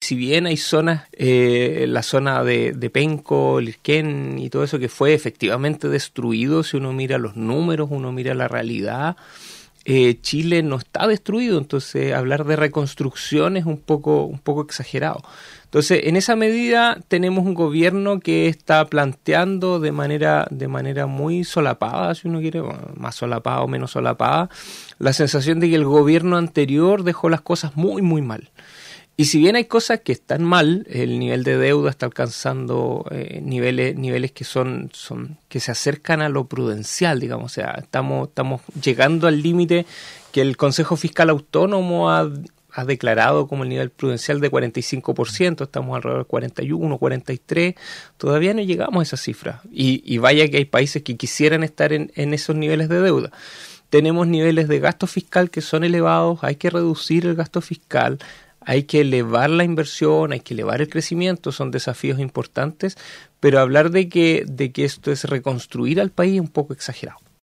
si bien hay zonas, la zona de Penco, Lirquén y todo eso que fue efectivamente destruido, si uno mira los números, uno mira la realidad, Chile no está destruido, entonces hablar de reconstrucción es un poco exagerado. Entonces, en esa medida tenemos un gobierno que está planteando de manera muy solapada, si uno quiere, bueno, más solapada o menos solapada, la sensación de que el gobierno anterior dejó las cosas muy, muy mal. Y si bien hay cosas que están mal, el nivel de deuda está alcanzando niveles que son que se acercan a lo prudencial, digamos. O sea, estamos llegando al límite que el Consejo Fiscal Autónomo ha declarado como el nivel prudencial de 45%, estamos alrededor de 41, 43, todavía no llegamos a esa cifra. Y vaya que hay países que quisieran estar en esos niveles de deuda. Tenemos niveles de gasto fiscal que son elevados, hay que reducir el gasto fiscal, hay que elevar la inversión, hay que elevar el crecimiento, son desafíos importantes, pero hablar de que esto es reconstruir al país es un poco exagerado.